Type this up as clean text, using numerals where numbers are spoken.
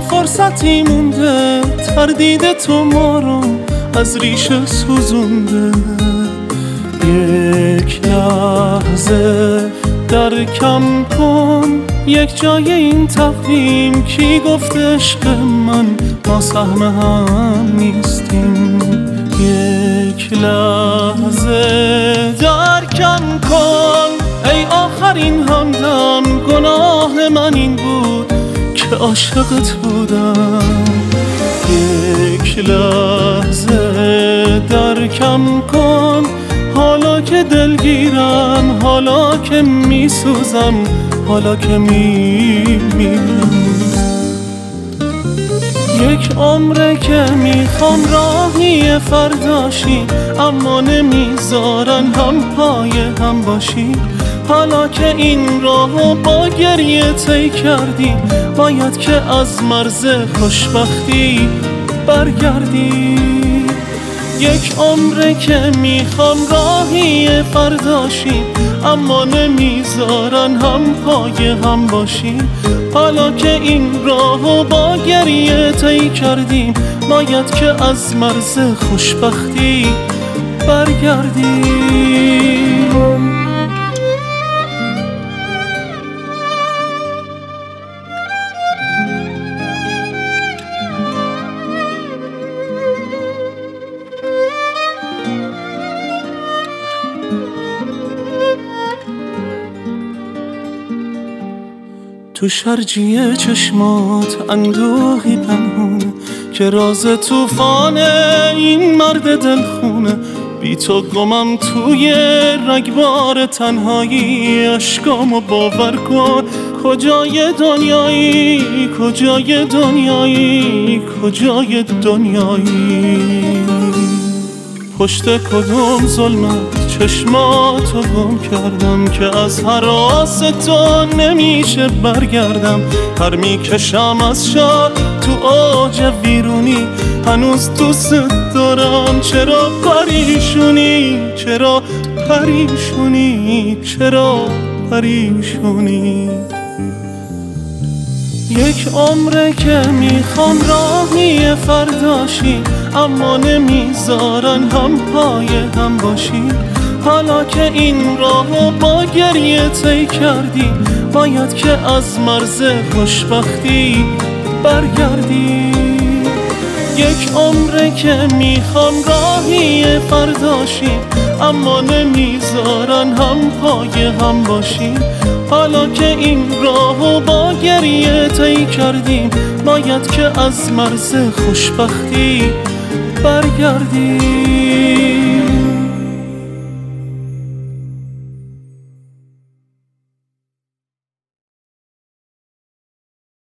فرصتی مونده، تردید تو ما رو از ریشه سوزونده. یک لحظه درکم کن، یک جای این تقویم کی گفت عشق من ما سهم هم نیستیم. یک لحظه درکم کن ای آخرین همدم، گناه من این بود که عاشقت بودم. یک لحظه درکم کن حالا که دلگیرم، حالا که میسوزم، حالا که میمیرم. یک عمره که میخوام راهی فرداشی، اما نمیذارن هم پای هم باشی. حالا که این راهو با گریه طی کردی، باید که از مرز خوشبختی برگردی. یک عمره که میخوام راهی فرداشی، اما نمیذارن هم پای هم باشی. حالا که این راهو با گریه طی کردیم، باید که از مرز خوشبختی برگردیم. تو شرجی چشمات اندوهی پنهونه، که راز توفان این مرد دلخونه. بی تو گمم توی رگبار تنهایی، اشکامو باور کن کجای دنیایی، کجای دنیایی، کجای دنیایی. پشت کدوم ظلمت چشماتو گم کردم، که از هراس تو نمیشه برگردم. پر میکشم از شب تو اوج ویرونی، هنوز دوست دارم. چرا پریشونی، چرا پریشونی، چرا پریشونی. یک عمره که میخوام راهی فرداشی، اما نمیذارن هم پای هم باشی. حالا که این راهو با گریه طی کردی، باید که از مرز خوشبختی برگردی. یک عمره که میخوام راهی فرداشی، اما نمیذارن هم پای هم باشی. حالا که این راهو با گریه طی کردیم، باید که از مرز خوشبختی برگردی.